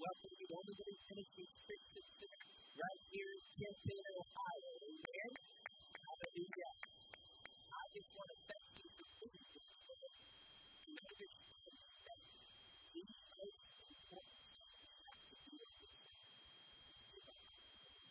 welcome you to Everybody Ministries Christian Center right here in Canton, Ohio. Amen? Hallelujah. I just want to thank you for being here today. You understand that the most important thing we have to do in this life is give up.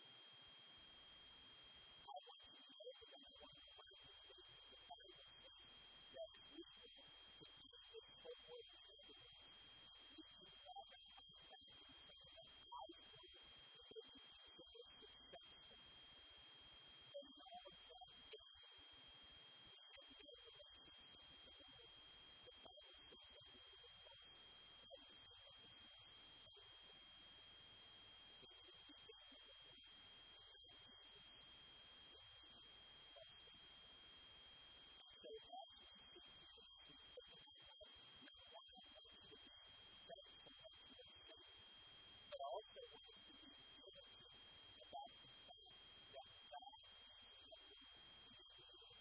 I want you to know that I want to remind you that the Bible says that we will continue this whole world together. We can walk and find that in some of that life where we consider successful. And all of that is we have to get a relationship with the Lord. The Bible says that we will walk every single day. So if you begin with the Lord, without Jesus, you'll never trust Him. And so as we seek Jesus, as we think about life, number one, I want you to be thankful that you are saved. But I also want us to be diligent about the fact that God is Lord in this world.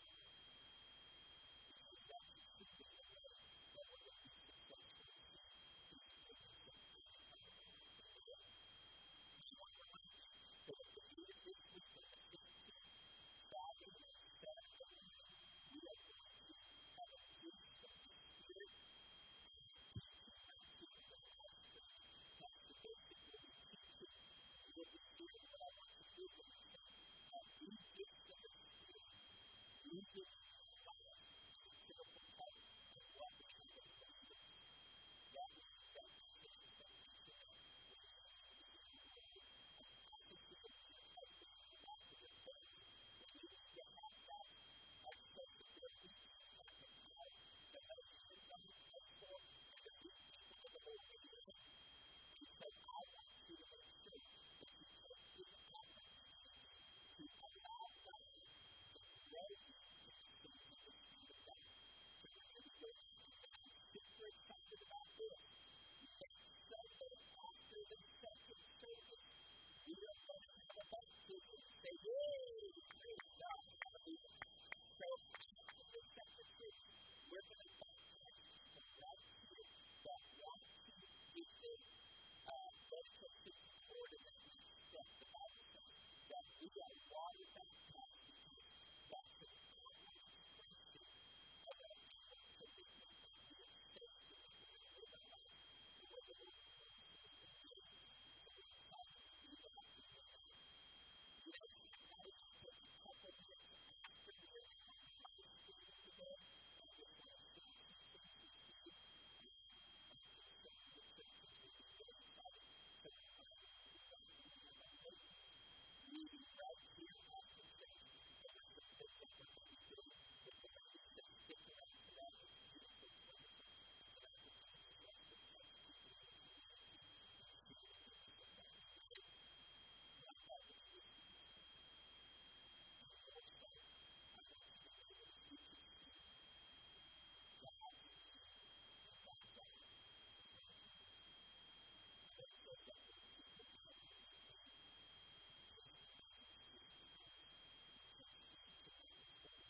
Because that's truly the way that we're going to be successful and see His goodness and His power. Amen. Just want to remind you that at the end of this week, on the 16th, Friday and Saturday night, we are going to have a feast of the Spirit. Teaching 19 the last week. That's the basic what we teach it with the Spirit. What I want to do is say, these gifts of the Spirit, use it in your life as a critical part of what we are going to do. That means that we can expect you to know what you need to do in your life. As prophecy of your husband and your wife or your family, when you need to have that accessibility and that the power to know the income you pay for and to reach people in the whole area. And so I want you to make sure that you take this opportunity to allow God to grow you in the things of the Spirit of God. So we're going to go into that. I'm super excited about this. Next Sunday after the second service, we are going to have a baptism. Say, yay! Praise God. Hallelujah. So after the second service, we're going to baptize people right here that want to give their dedication to the Lord in that next step. The Bible says that we are water baptized because that's an outward expression of our inward commitment that we are saved and that we're going to live our life the way the Lord wants us to live. So we're excited to do that together. Next night, I'll take a couple minutes after we're in our live stream today. I just want to sing some songs for you. So we're getting excited. So we're going to be right here in our ladies meeting right here after church. And there's some things that we're going to do. If the ladies say stick around for that, it's beautiful. It's wonderful. It's an opportunity for us to touch people in the community and see the goodness of God. Okay? My heart is with you this morning. And more so, I want you to know that if you can see God in you and not God in you. And it says that when people come in His name, His message is ours. We can speak to them.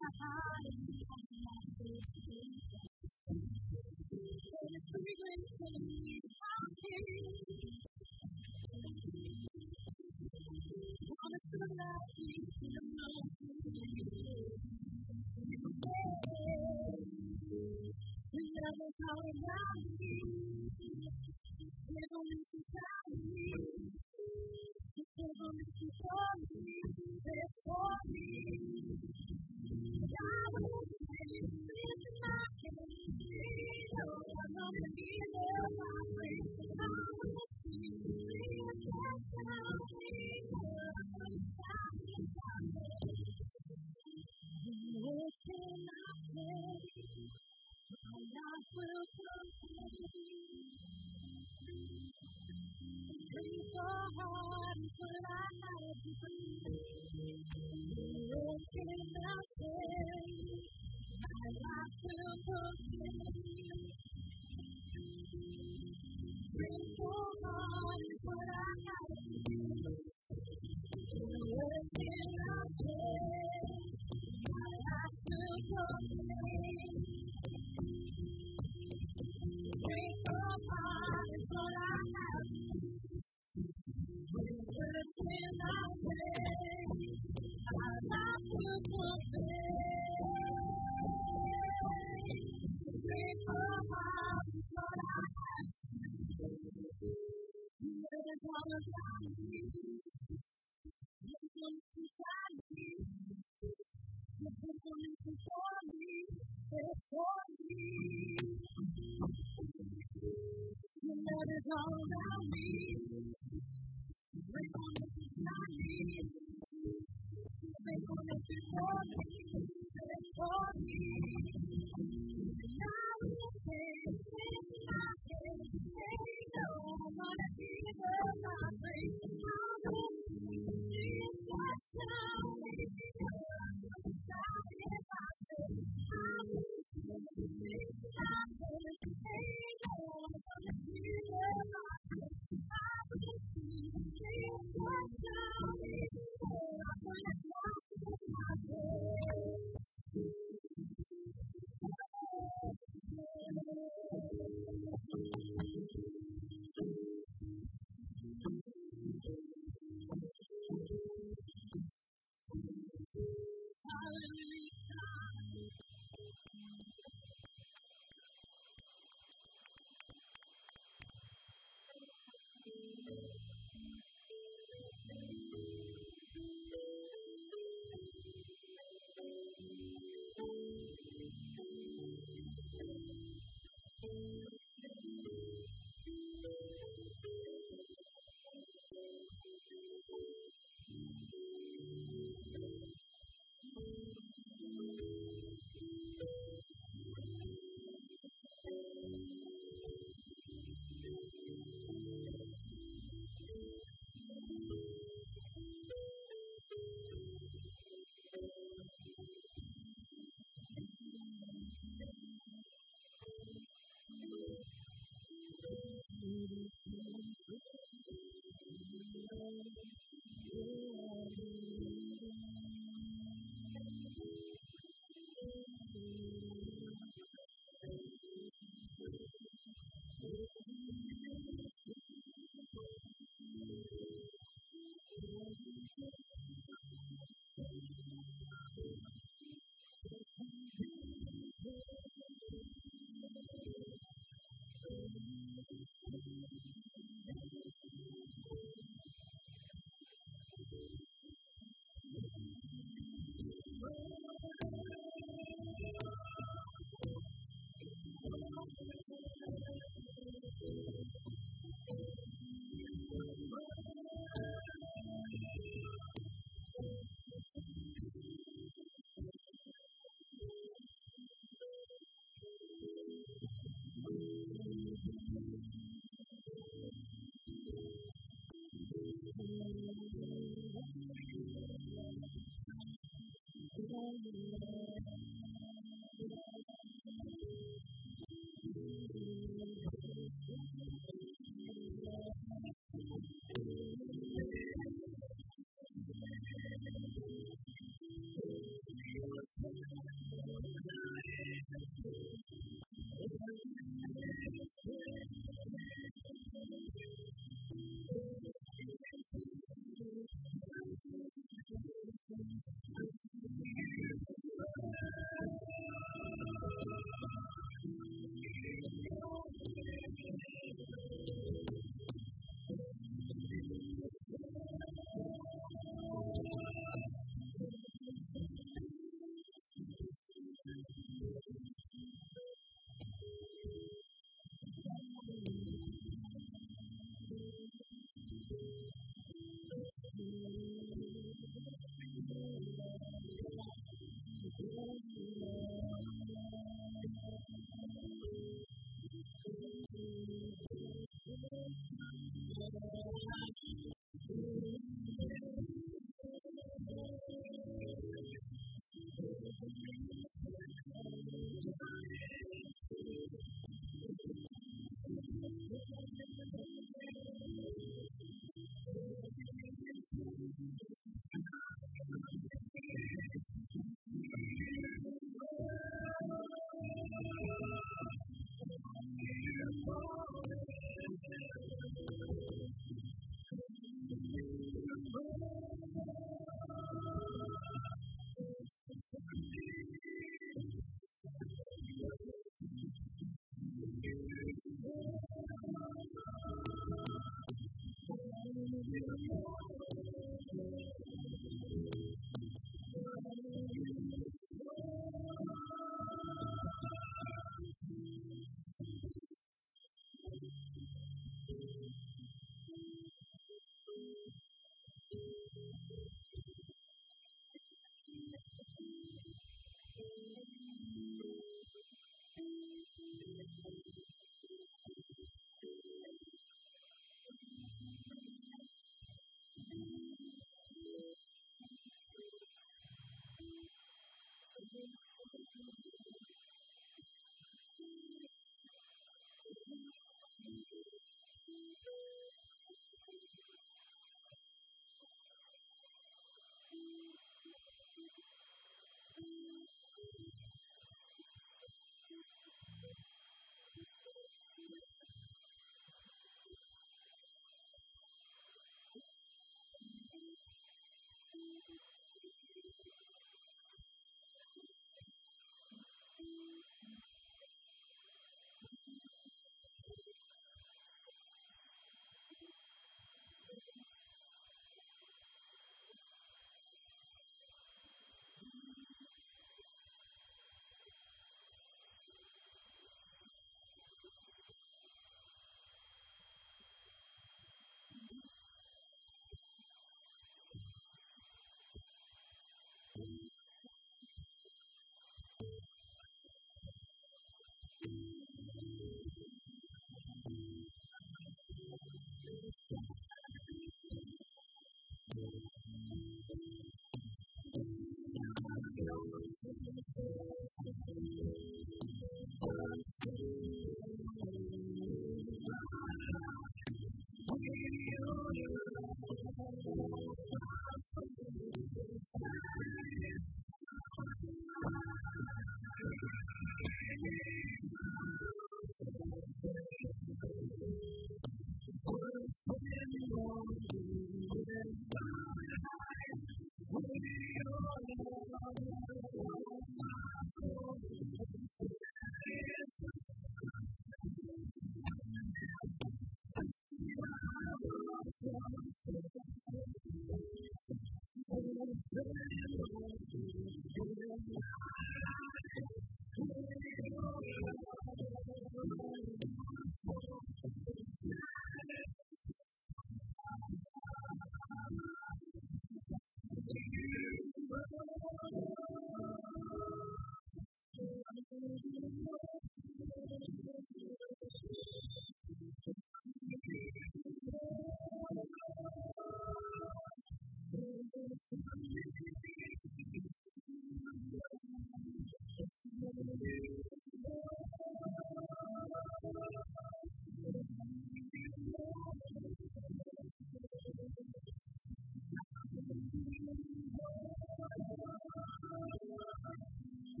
Thank you.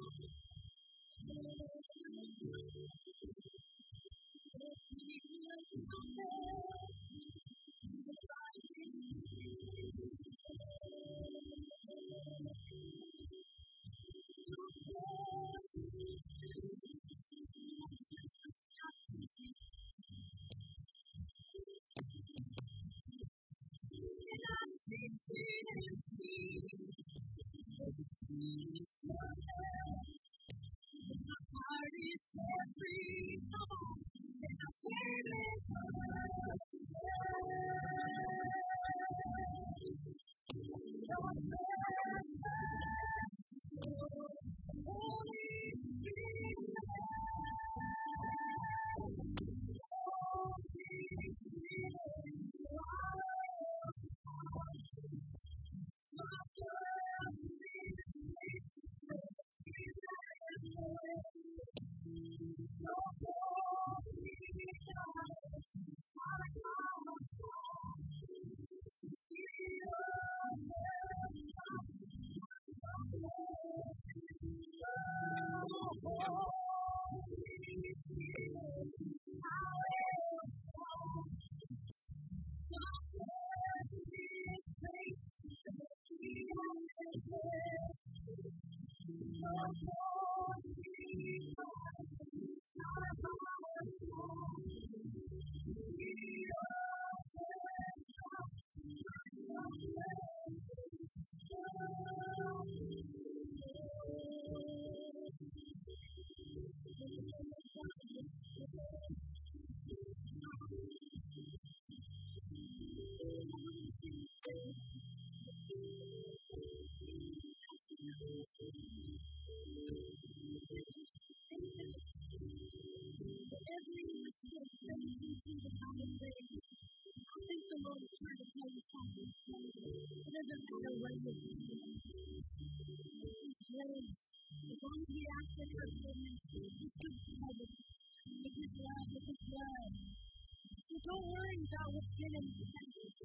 So don't worry about what's been in the past.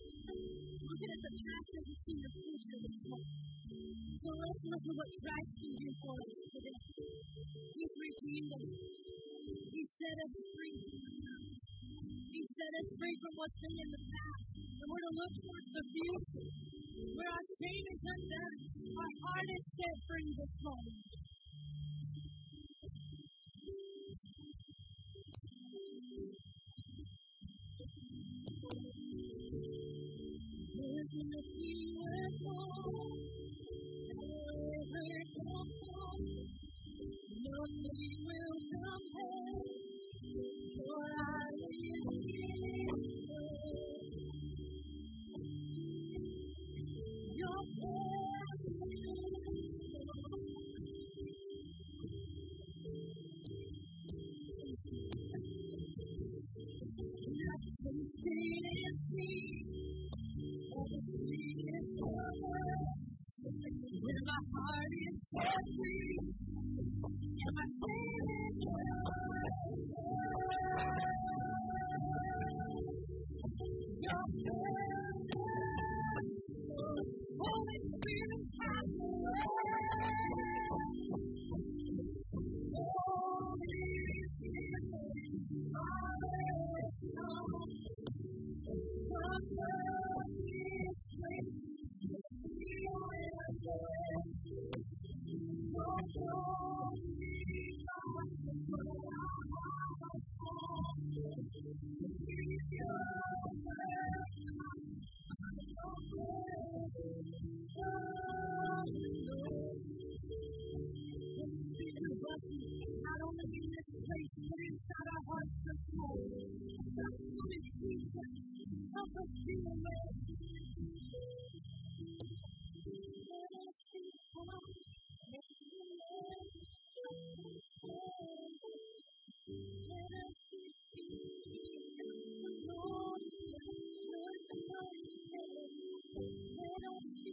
Look at the past as you see your future this morning. So let's look at what Christ can do for us today. He's redeemed us. He set us free from the past. He set us free from what's been in the past. And we're to look towards the future, where our shame is undone. Our heart is set free this morning. There's nothing worth more ever comes. Nothing will compare. For I live here. Your tasting and see the sweetest love. When my heart is set free, and my shame is gone. Your presence, Holy Spirit, have your way. Holy Spirit, not only in this place, but inside our hearts this morning. Come and teach us. Help us do the way. Let us be calm. Let us see the Lord. Let us be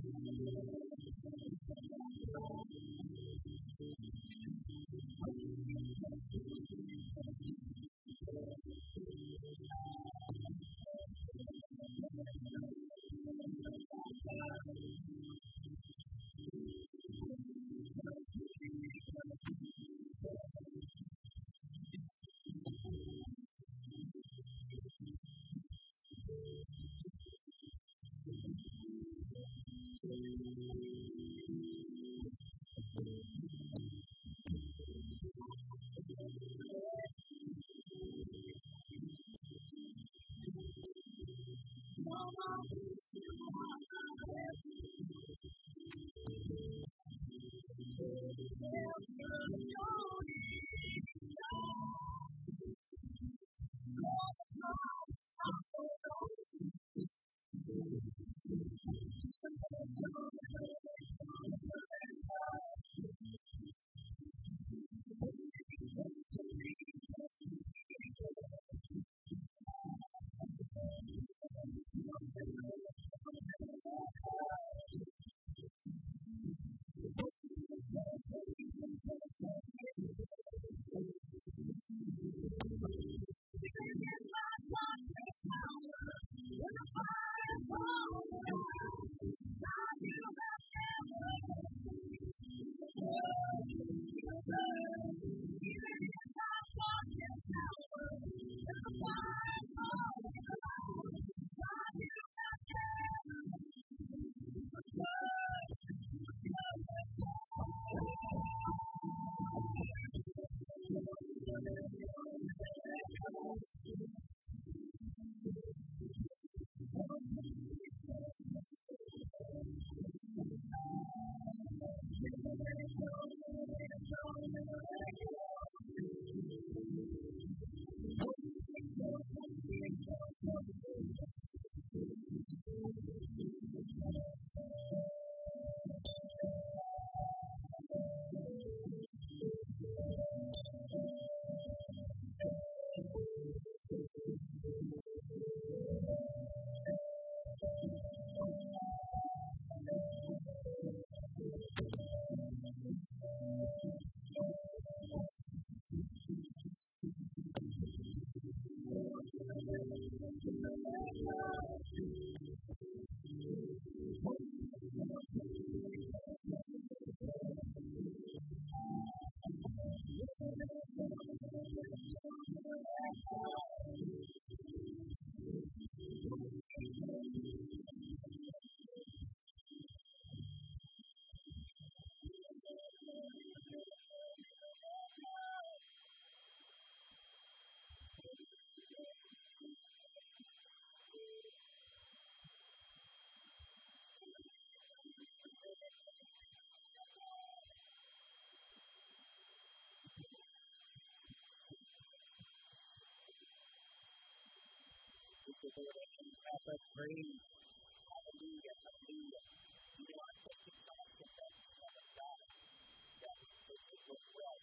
The Lord and help us praise. Hallelujah, hallelujah. You know, I think it's awesome that we have a God that makes it look well.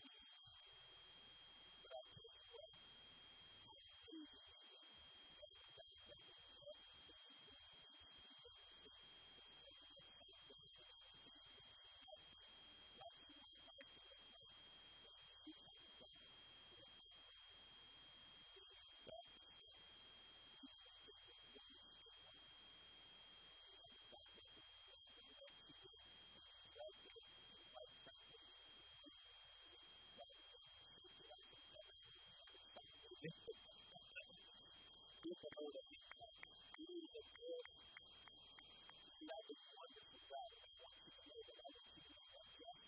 But I tell you what, people know that He is a good, loving, wonderful God. And I want you to know that I want you to know that just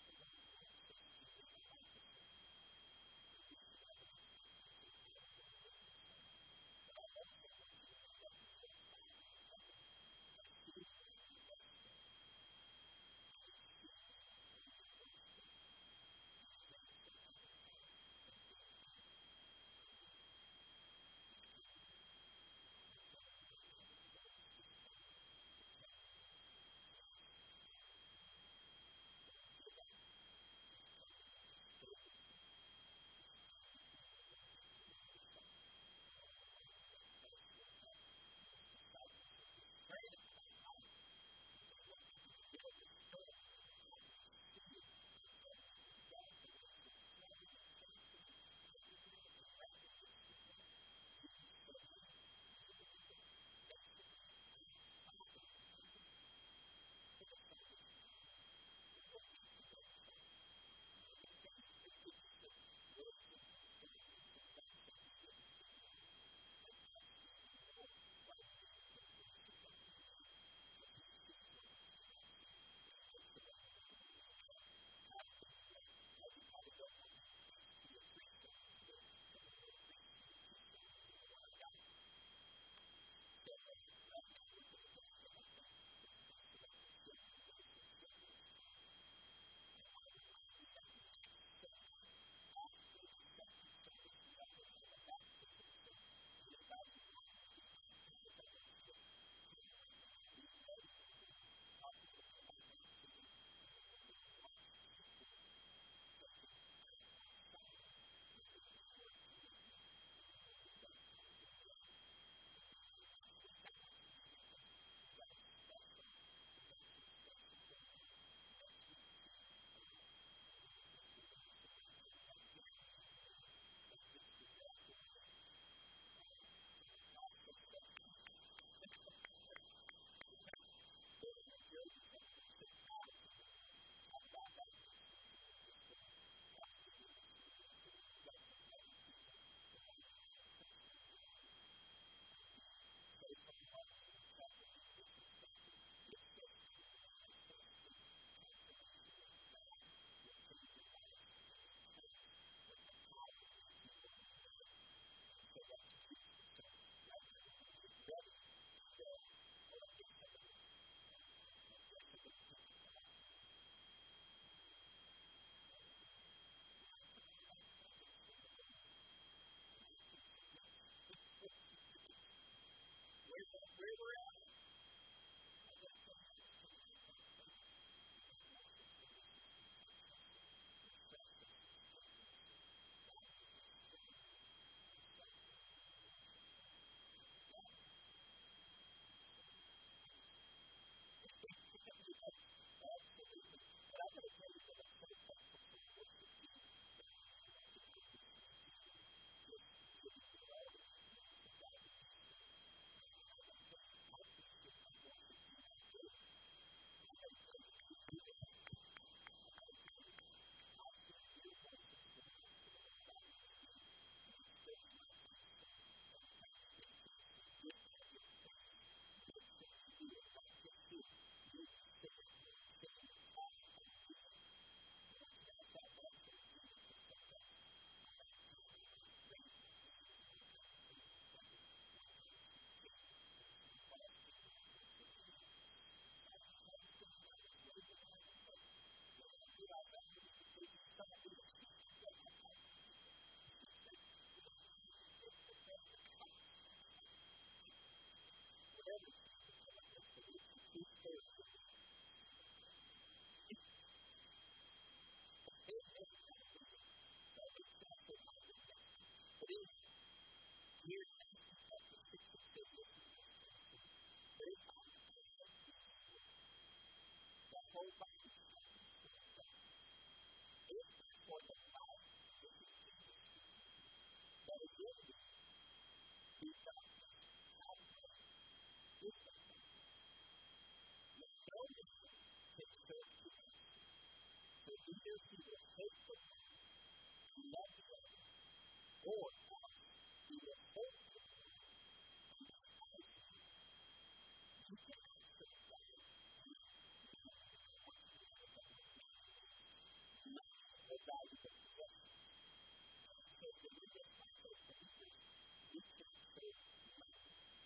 nobody understands that. If for the life, this is Jesus, that is in me, do darkness have no different. Let no man take serve to us. For either he will hate the one and love the other, or else he will hold the one and despise the other. You cannot serve God and what you know that nothing will value the possession. And so when we get myself believers, we can serve money.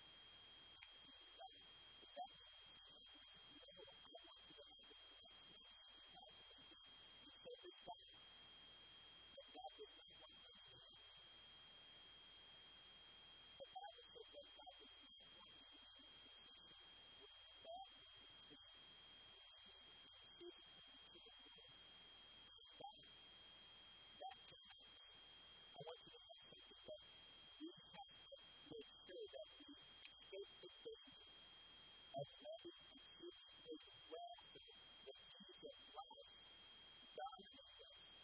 But that means, I want you to have this connection. You said this time, that God does not want us to live. The Bible says that God does not want us to live. God is seeking to the Lord. That cannot be. I want you to know something that we have to make sure that we escape the danger of letting the truth is grasp the peace of life dominate us.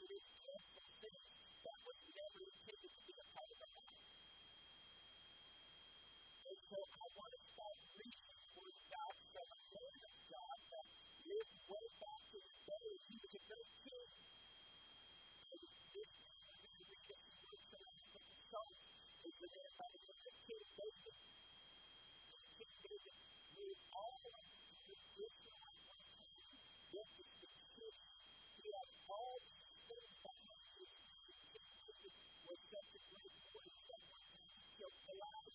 negative cancer things that was never intended to be a part of our life. And so I want to start reaching towards God from a man of God that lived way back in the day. He was a great king. And this week we're going to read a few words from the book of Psalms. It's a man by the name of King David. And King David moved all the way to Israel at one time. Yet this was city. He had all these things behind his name. King David was such a great warrior that one time he killed Goliath.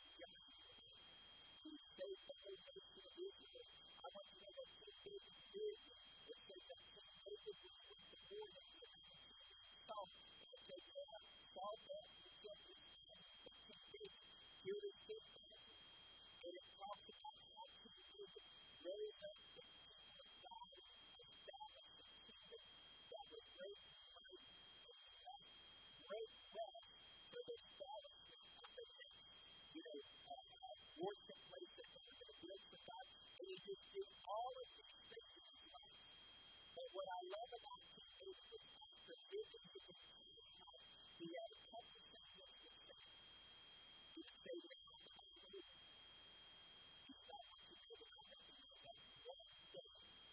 He saved the whole nation of Israel. I want you to know that King David did. It says that King David was with the war that he had Saul. And it says that Saul met and killed his enemies. But King David killed his enemies. And it talks about how King David rose up the people of God and established a kingdom that was great and mighty and blessed. Great wealth for the establishment of the next, worship place that they were going to build for God. And he just did all of these things in his life. But what I love about King David was after living his entire life, he had a couple of things that he would say. He would say, now that I'm living, he's not what you did, and I recognize that one day,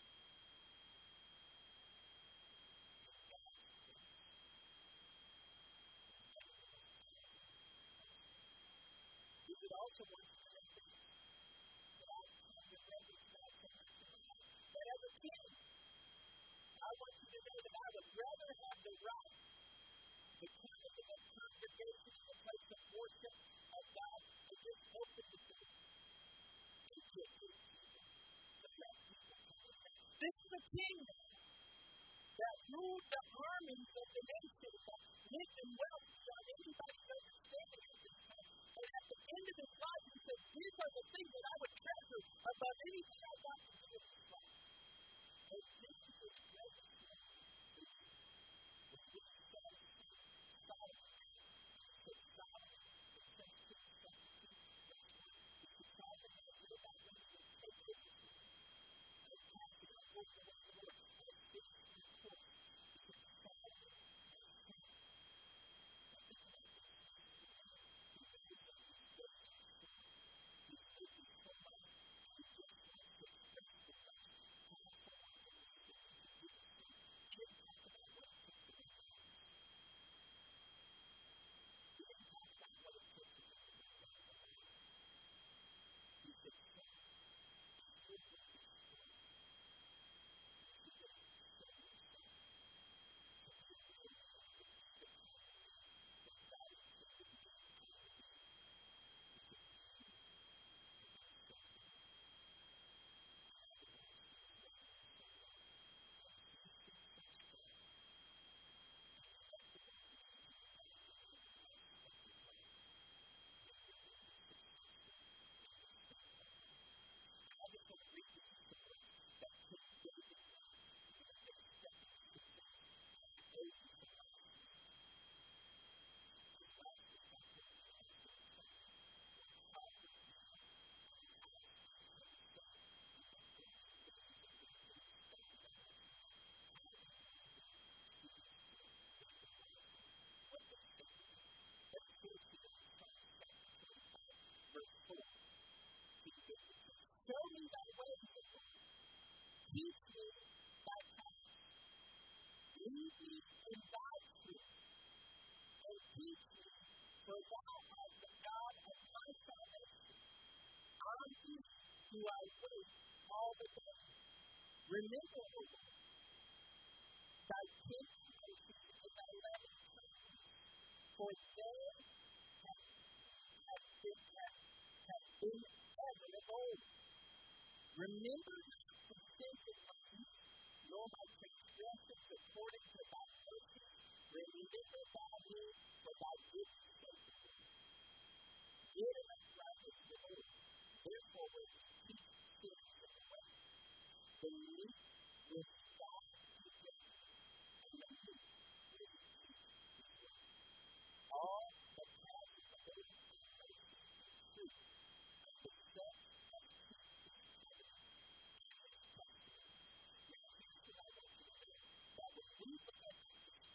he should also want to know that I've come to reverence God so much in my life. But as a king, I want you to know that I would rather have the right to come into the congregation in the place of worship of God and just open the door and get through people and let people come in. This is a king that ruled the armies of the nation, that lived in wealth beyond anybody's understanding at this time. And at the end of his life, he said, these are the things that I would treasure above anything I got to do in this life. And this is his greatest one. It's what he said to Solomon. He said, Solomon, in 1 Kings 17, verse 1, he said, Solomon, I know that when you will take everything and pass it on over the Lord, and finish your course. He said, Solomon, I said, I think about this. He raised up his days before. He lived his whole life. He just wants to express the most powerful recognition he could give us. He didn't talk about what it took to be famous. He didn't talk about what it took to be famous. He said, son, I heard what you said. You should go sell yourself to be a man who is the king that God intended me to be. He said, you are my son. I want you to love me so much. And he said such things. And he left the world behind him and he went on a unexpected life. That would be successful in the same way. I just want to read with you some words that King David wrote when they were stepping into success at the age of the last week. This last week, I told you I was going to come with a sovereign man and an house man from the sun. We've been going through days and we've been studying the last week. How do you choose to live the life? What does that mean? Let's go to it in Psalm 25, verse 4. King David says, show me thy ways, O Lord. Teach me thy paths. Lead me in thy truth. And teach me, for thou art the God of my salvation. On thee do I wait all the day. Remember, O Lord, thy tender mercies and thy loving kindness, for they have been ever of old. Remember not the sins of my youth, nor my transgressions according to thy mercies. Remember thou me for thy goodness sake. Good and upright is the Lord. Therefore will he teach sinners in the way. The meek will he guide in wisdom, and the meek will he teach his way. All the paths of the Lord are mercy and truth, unto such as keep his covenant and his testimonies. Now here's what I want you to know. That when we look at this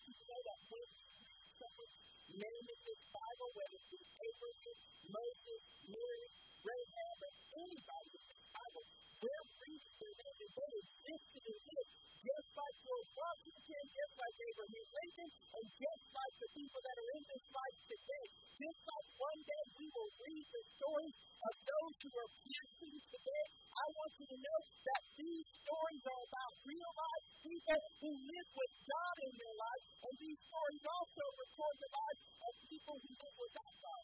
you to know that when you read someone's name in this Bible, whether it be Abraham, Moses, Mary, Rahab, or anybody in this Bible, they're reading their name and they existed in this, just like George Washington, just like Abraham Lincoln, and just like the people that are in this life today. Just like one day we will read the stories of those who are piercing today, I want you to know that these stories are about real life people who live with God in their life, and these stories also record the lives of people who live without God.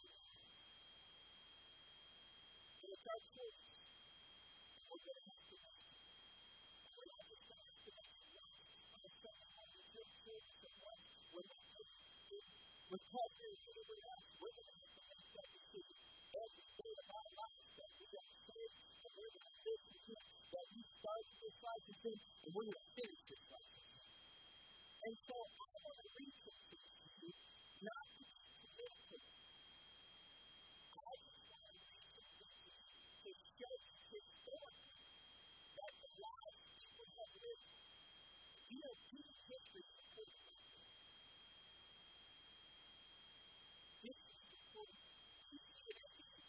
And it's our choice. We're going to have to make it. We're not just going to have to make it once on a Sunday morning service and once when we with pleasure and favor in us. We're going to have to make that decision every day of our lives that we are saved and we're going to live with Him. That we started this life with Him and we're going to finish this life with Him. And so I want to read some things to you, not to be committed. I just want to read some things to you to show you historically that the lives people have lived. You know, human history is important. History is important. You see it everything.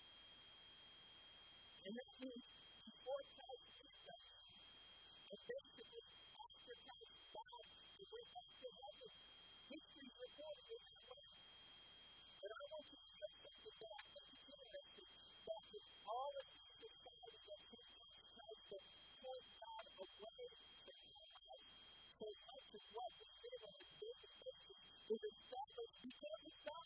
And that means before Christ was done, and basically after Christ died, he went back to heaven. History is recorded in that way. But I want you to know something that I think is interesting, that in all of this society that's in Christ that turned God away from our lives, so much of what we live on a daily basis is established because of God.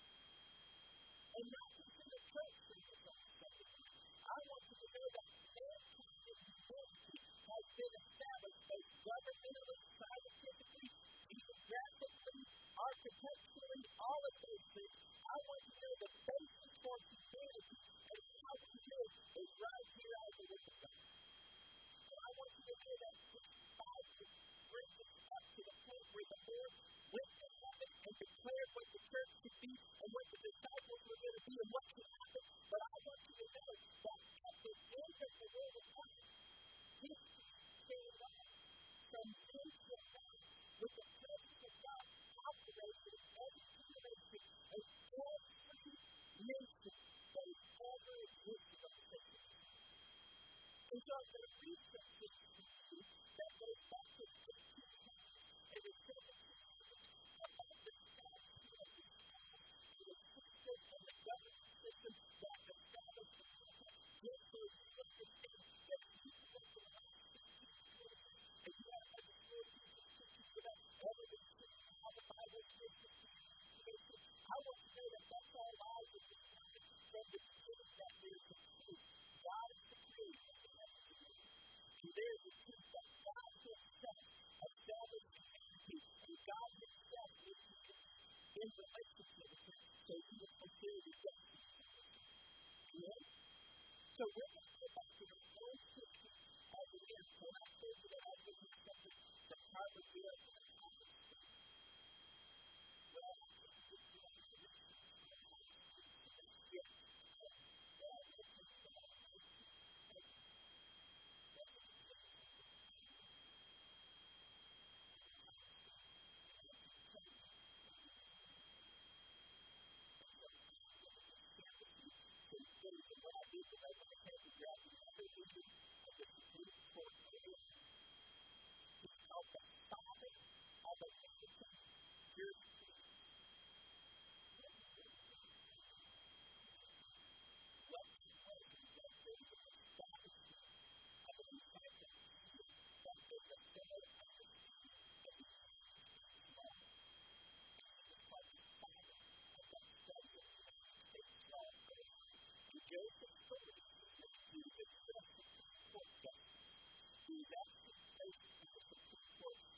And not just in the church service on Sunday morning. I want you to know that mankind in humanity has been established both governmentally, scientifically, geographically, architecturally, all of those things. I want you to know the basis for humanity and how we live is right here out of the Word of God. And I want you to know that this Bible brings us up to the point where the Lord went to heaven and declared what the church should be and what the disciples were going to be and what should happen. But I want you to know that at the end of the Word of God, history carried on from day to day with the presence of God operating in every generation and every nation that has ever existed on the face of the earth. And so I'm going to read some things to you that goes back to the 1800s and the 1700s about the establishment of these schools and the system and the government system that established the people, just so you understand that you went to the last 16 to 20 years and you have understood Jesus teaching to us evidence and how the Bible is Christian creation. I want to know that that's our lives and we learned from the beginning that there's a truth. God is the creator of the heavens and the earth. And there's a truth that God Himself established humanity and God Himself is in relationship with Him so He will fulfill the destiny of humanity. Amen? So we're going to go back to the old history of the earth. When I told you that I was going to do something that probably I can accomplish. Well, I can't get to that information. What I did was I went ahead and grabbed another vision of the Supreme Court of Israel. It's called the Father of American Jurisprudence. What it was that there was an establishment of an encyclopedia that gave a thorough understanding of the United States law. And it was called the Father of that study of the United States law. And Joseph Curtis was the U.S. Supreme Court justice. He was actually placed in the Supreme Court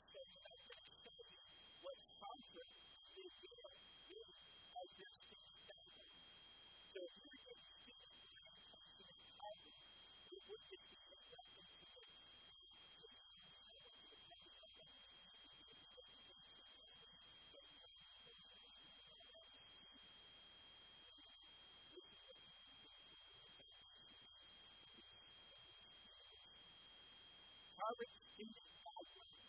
So I'm going to show you what comfort is there as you're seeking God. So if you're getting seated around comfort and comfort, it would just be a welcome to it. Already seated God words.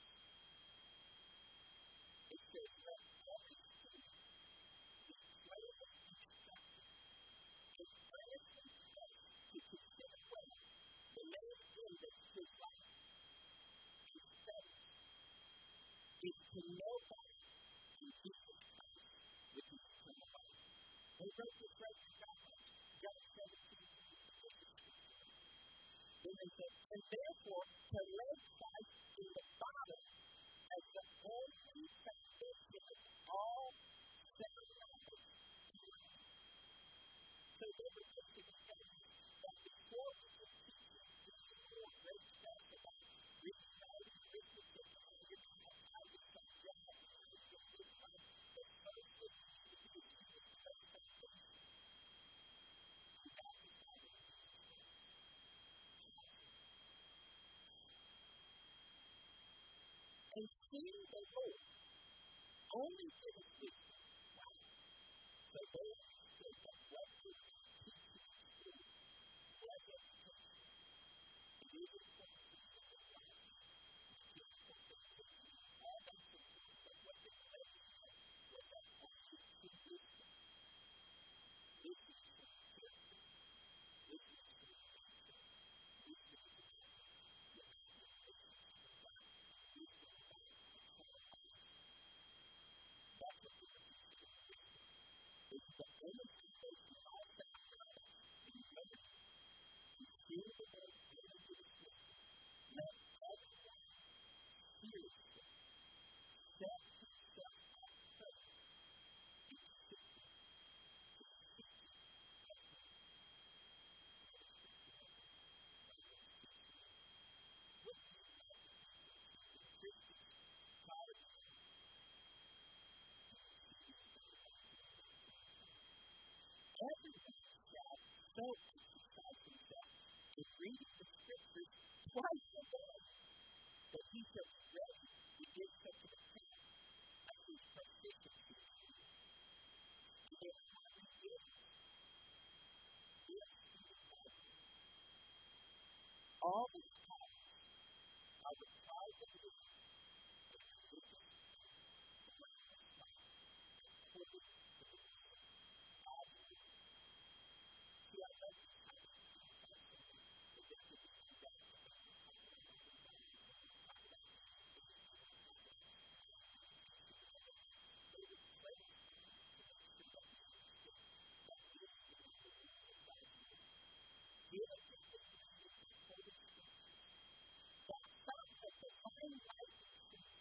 It says, let every spirit be clearly instructed and earnestly place to consider well the main end of his life and study is to know God in Jesus Christ with his eternal life. They wrote this right in John 17. Then they said, and therefore, to lay Christ in the bottom as the only foundation of all sound knowledge. So they were teaching the enemies that before we could teach them any more great stuff about reading writing, arithmetic, and everything that I was saying, God, but first what we need to do is to lay foundation. And that is how we do it. And seeing the Lord only give us wisdom. Wow. So they understood that what they were teaching in school was education. It is important to know their lives. It's difficult to know all that's important, but what they learned was that only through wisdom, wisdom is from character, wisdom is from nature, wisdom is about the relationship with God, wisdom is about eternal life. That's what they were teaching in wisdom. It's the only foundation of all sound knowledge and remedy. And seeing the Lord only give us wisdom. Let everyone seriously set himself apart and seeking to seek after what do you like to do? Christians, God is everyone shall so exercise himself in reading the scriptures twice a day, that he shall be ready to give such an account as his proficiency is. And then how we do it, all the scholars are required to live a religious and blameless life according to the will of God. See, I love this kind of conversation. But then we can come back to it. They would place to make sure that we understood that this is the will of God. Give everything we need to hold it scriptures. That fact that the divine life is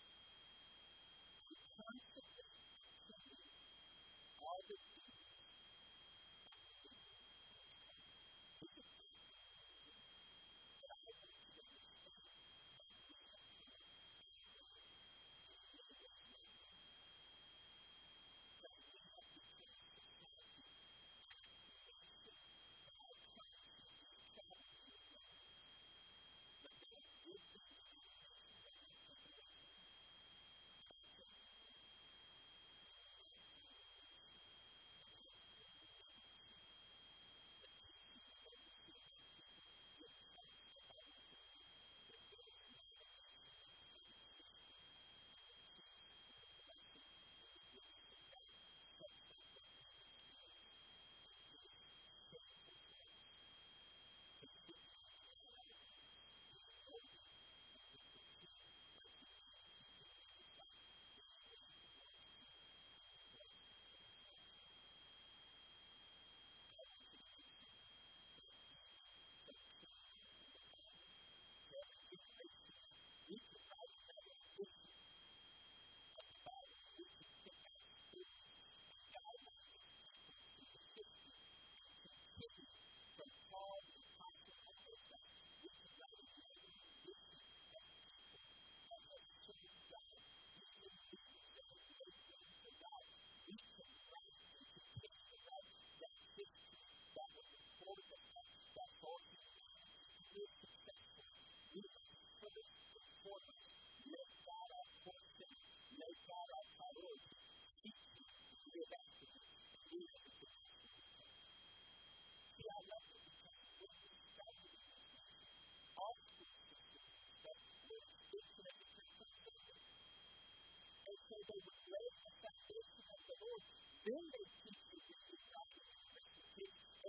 to constantly continue all the things this is that I want to understand that we have to that we have become a society nation that our currency is traveling with us. But that wisdom is not necessary for the nation.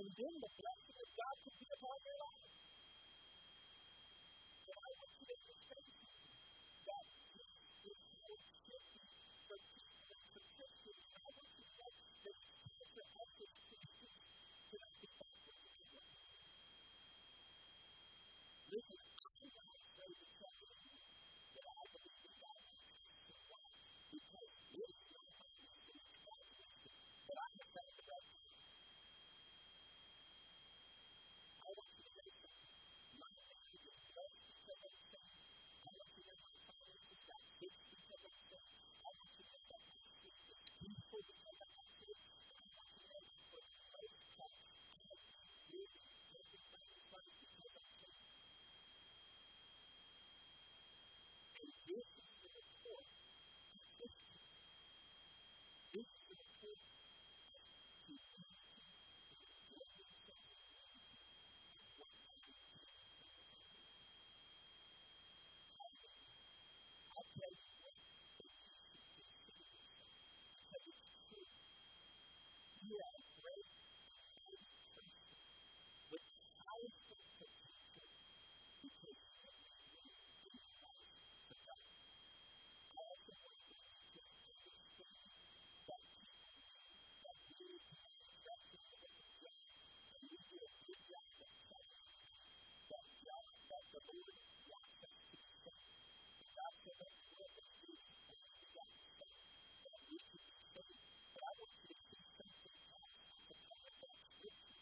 And then the blessing of God could be upon your life. And I want you to understand something. That this is how it should be for people and for Christians. And I want you to know that it's time for us as Christians to not be backward in the world. Listen, I want to say the trouble that I believe in God is Christian. Why? Because it is not my mission, it's God's mission. But I have found the right thing. I want you to know something. My family is blessed because I'm saved. I want you to know my finances got fixed because I'm saved. I want you to know that my sleep is peaceful because I'm saved. And I want you to know that for the most part, I have been living every day of life because I'm saved. And this is the report of Christians. This is the report of humanity that is dwelling in such a community is what I am doing. I tell you what, that you should consider yourself. Because it's true. You are a great and mighty person with powerful potential because you have been made in Christ for God. I also want you to understand that people that really cannot trust in the way of God, and we do a good job of telling them that God, that the Lord wants us to be saved. And God said that the world that He is only begotten Son, that we could be saved. But I want you to see something else that's a part of that scripture.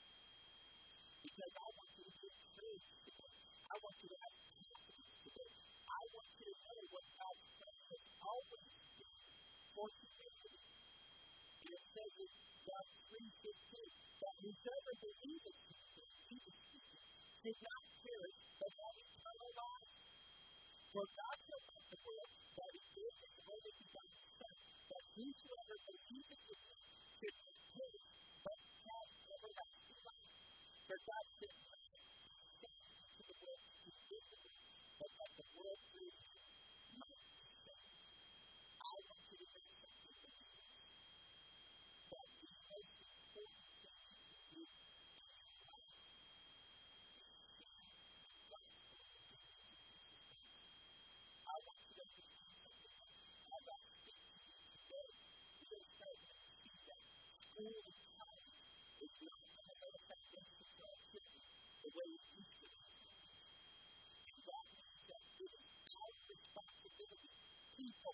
Because I want you to get encouraged today. I want you to have confidence today. I want you to know what God's plan has always been for humanity. And it says in John 3:15 that whoever believes in Him, Jesus speaking, should not perish but have eternal life. For God so loved the world that He gave His only begotten Son, that whosoever believes in Him should not perish but have everlasting life. For God sent not His Son into the world to condemn the world, but that the world through Him might be saved. I want you to know something, believers, that the most important thing you can do in your life is share the gospel of the good news of Jesus Christ. I want you to understand something. As I speak to you today, we are starting to see that school and college is not going to lay a foundation for our children the way it used to be. And that means that it is our responsibility. People,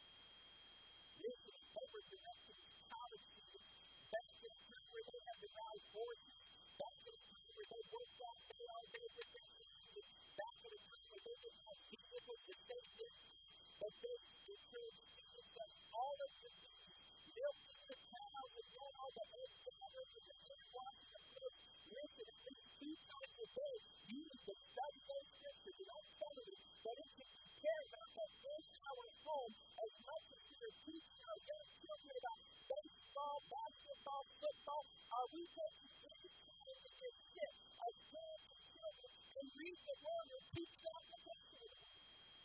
listen, they were directing college students back in a time where they had to ride horses, back in a time where they worked out day all day with their hands, back in a time where they didn't have vehicles to save their lives, but they encouraged students that all of your duties, milking the cows and doing all the egg gathering and the hand washing the fish, listen, at least 2 times a day, you need to study those scriptures. And I'm telling you that if you care about that 1 hour at home as much as you are teaching our young children about baseball, basketball, football, are we taking any time to just sit as parents and children and read the Word and teach the application of the Word?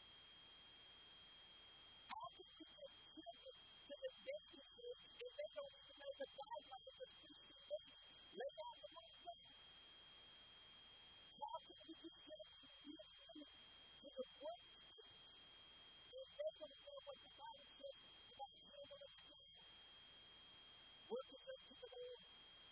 How can we take children to the dating field if they don't even know the guidelines of Christian dating? Lay out the Word of God. How can we just get them to the workplace if they don't know what the Bible says about handling a child? Working them to the Lord.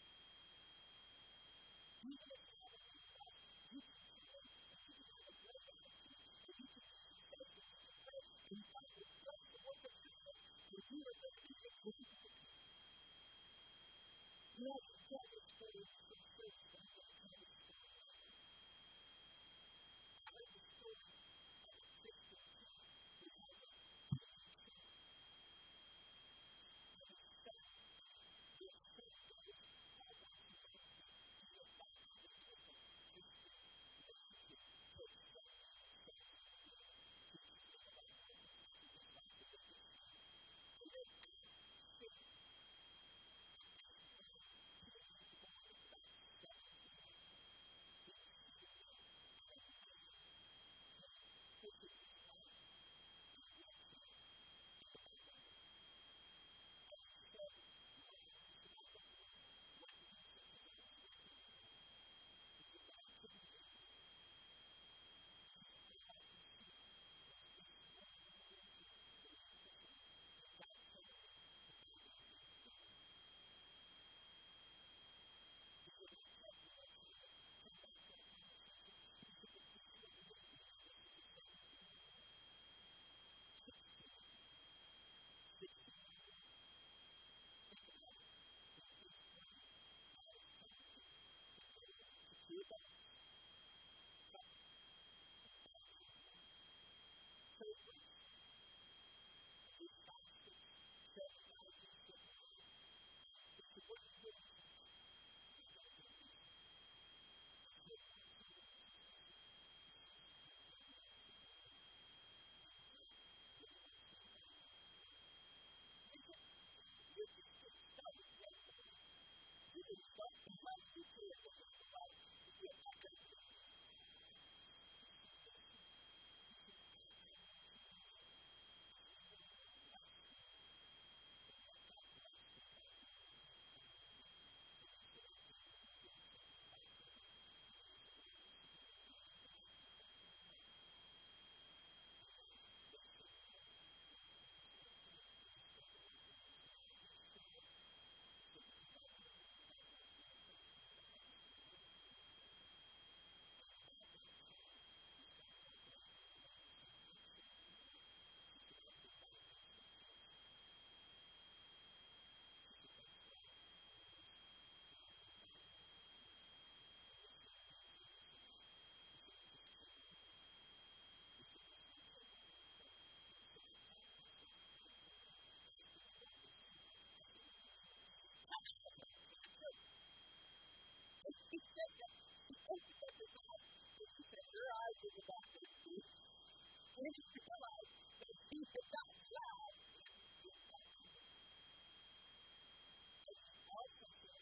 Even if you have a good life, you can create and you can have a great attitude and you can be successful and you can pray and God will bless the work of your hands and you are going to be exalted with Him. You know, I can tell this story in some church, but I'm going to tell this story right now. I heard the story of a Christian couple who had a pregnant kid. And their son He said that. He opened up his eyes. He said, your eyes are about to see. And he realized that he had not allowed also said,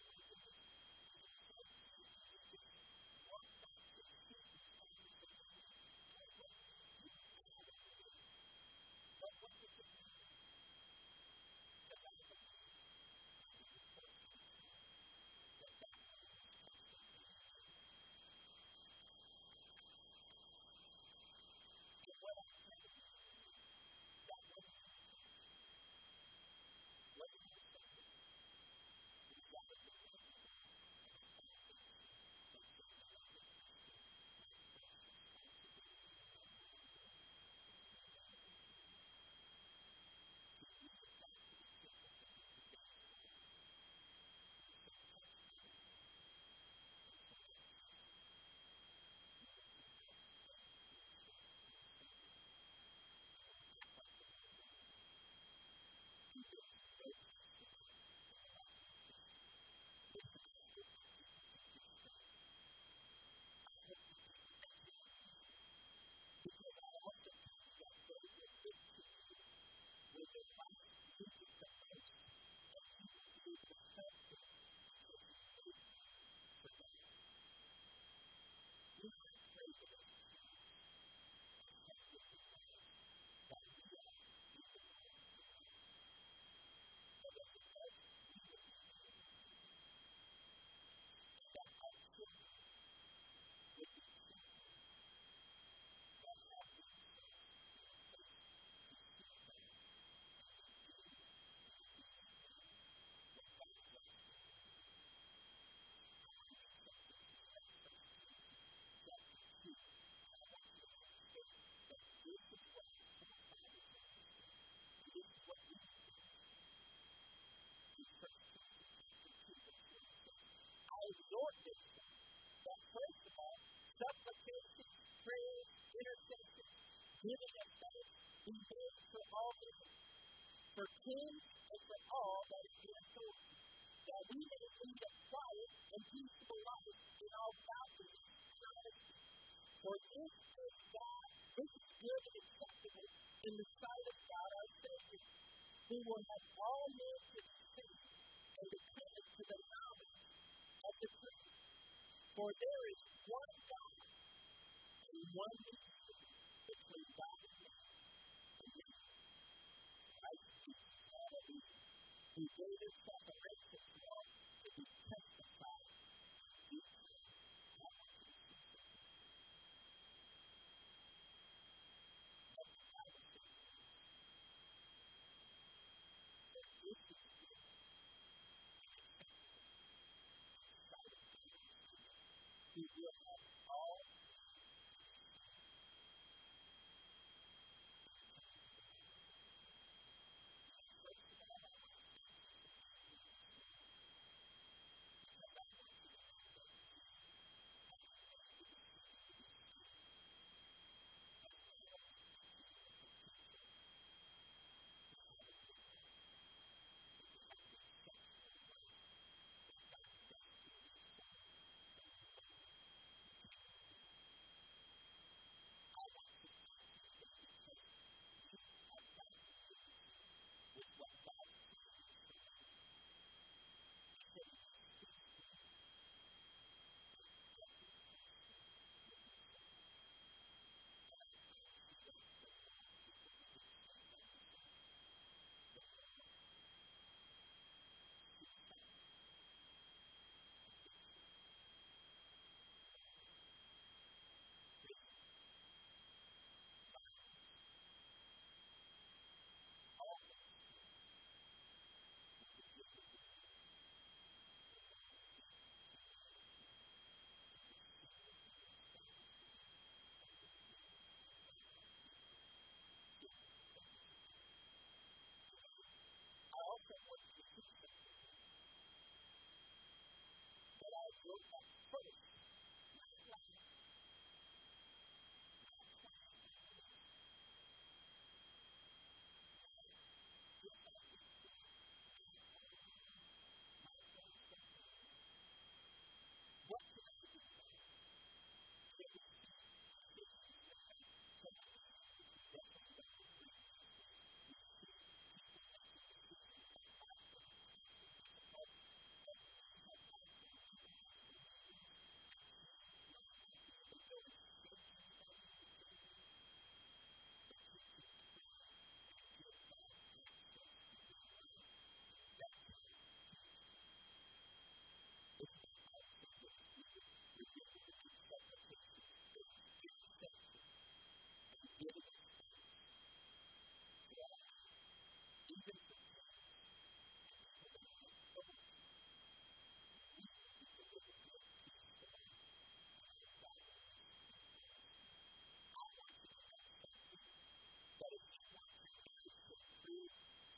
I exhort you that first of all, supplication, prayers, intercession, giving of thanks, be made for all men, for kings and for all that is in authority, that we may lead a quiet and peaceable life in all godliness and honesty. For this is God, this is good and acceptable in the sight of God our Savior, who will have all men to be saved and to come into the knowledge of the truth. For there is one God and one mediator between God and men, Christ Jesus, hallelujah, who gave himself a ransom to all to be testified to him.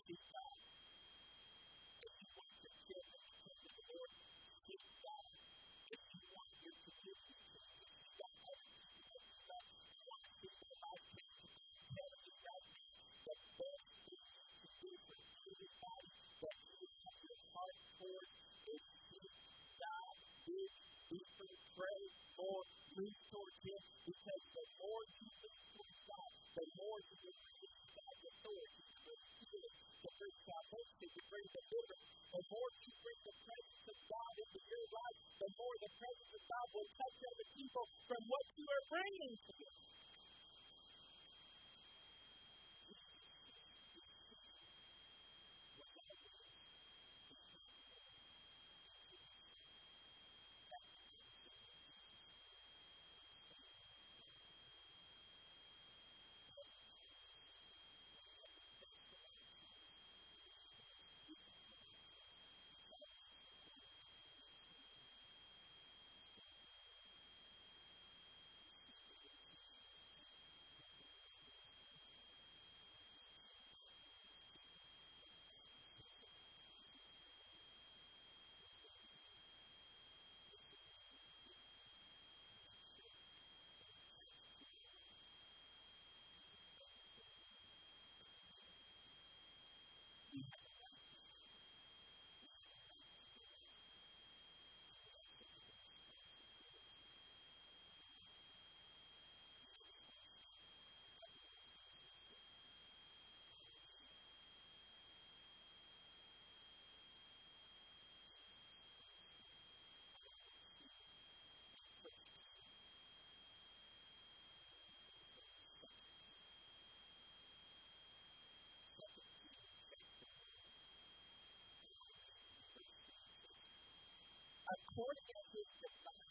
seek God. If you want your children to come to the Lord, seek God. If you want your community to, if you got other people that you love, you want to see their life change, I'm telling you right now, the best thing you can do for everybody that you have your heart towards is seek God, dig deeper, pray more, move towards Him, because the more you move towards God, the more you will release God's authority to bring healing, to bring salvation, to bring deliverance. The more you bring the presence of God into your life, the more the presence of God will touch other people from what you are bringing to them. According to His divine